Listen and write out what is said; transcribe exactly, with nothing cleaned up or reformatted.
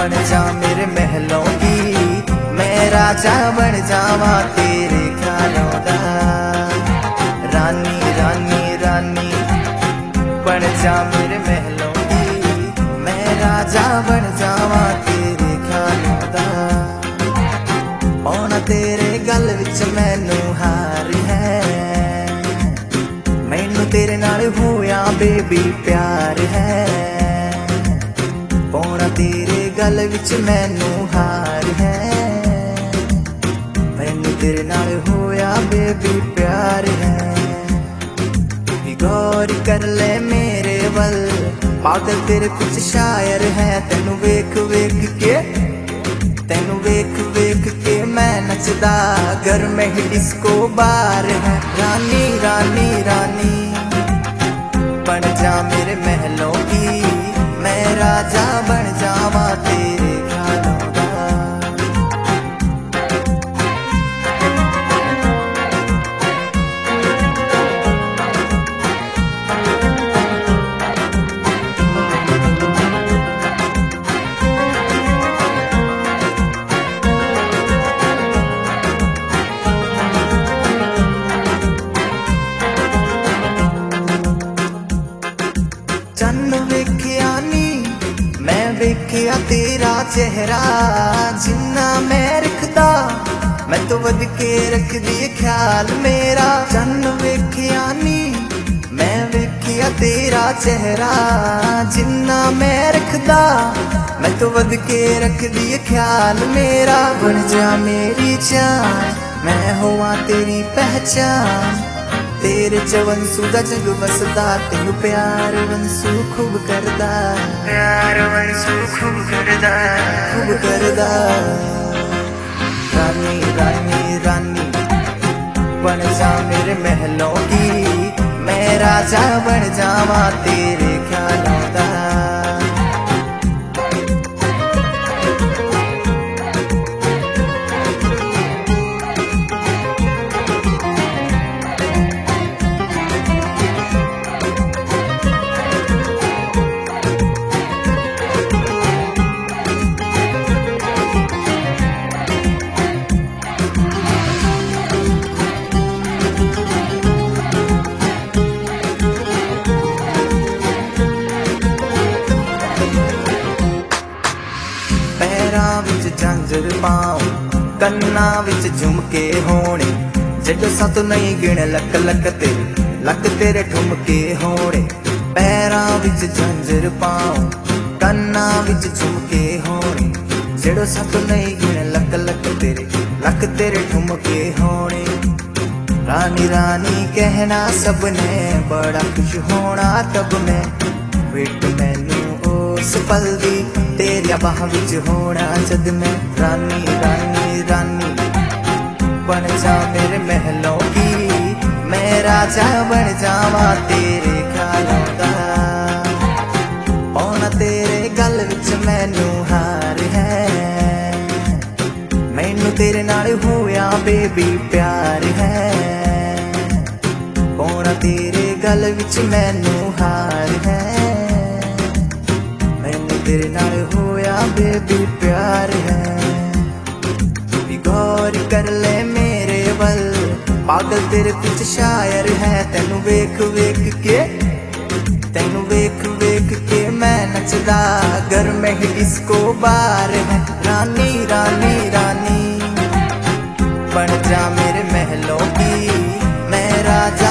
बन जा मेरे महलों की, मैं राजा बन जावा तेरे ख्यालों दा। रानी रानी रानी बन जा मेरे महलों की, मैं राजा बन जावा तेरे ख्यालों दा। पाउणा तेरे गल विच मैनू हार है, मैनू तेरे नाल होया बेबी प्यार है। पाउणा तेरे गल विच मैनू हार है, मैनू तेरे नाल होया बेबी प्यार है। गौर कर ले मेरे वल, पागल तेरे कुछ शायर है। तेनू वेख वेख के, तेनू वेख वेख के मैं नचदा, घर में ही डिस्को बार है। रानी रानी रानी बन जा मेरे महलों की, मैं राजा बन जावा तेरे ख्यालों दा। चन्न वेख्या नी मैं वेख्या तेरा चेहरा, जिन्ना मैं रखदा मैं तो वध के रख दी ख्याल मेरा। चन्न वेख्या नी मैं वेख्या तेरा चेहरा, जिन्ना मैं रखदा मैं तो वध के रख दी ख्याल मेरा। बन जा मेरी जान मैं होवा तेरी पहचान, तेरे च वंसू दा जग वसदा, तेनू प्यार वंसू खूब करदा, प्यार वंसू खूब करदा खूब करदा। रानी रानी रानी बन जा मेरे महलों की, मैं राजा बन जावा तेरे ख्यालों दा। पैरां विच झांझर पाऊं, कन्नां विच झुमके होने, जदों सत नहीं गिण लक लक तेरे लक तेरे ठुमके होने। पैरां विच झांझर पाऊं, कन्नां विच झुमके होने, जदों सत नहीं गिण लक लक तेरे लक तेरे ठुमके होने। रानी रानी कहना सबने, बड़ा खुश होना तब मैं, वेट मैनू उस पल दी तेरिया बाह विच होना जद मैं। रानी रानी रानी बन जा मेरे महलों की, मैं राजा बन जावा तेरे ख्यालों दा। पाउणा तेरे गल विच मैनू हार है, मैनू तेरे नाल होया बेबी प्यार है। पाउणा तेरे गल विच मैनू हार है, मैनू तेरे नाल होया बेबी प्यार है। गौर कर ले मेरे वल, पागल तेरे कुछ शायर है। तेनू वेख वेख के, तेनू वेख वेख के मैं नचदा, घर में ही डिस्को बार है। रानी रानी रानी बन जा मेरे महलों की, मैं राजा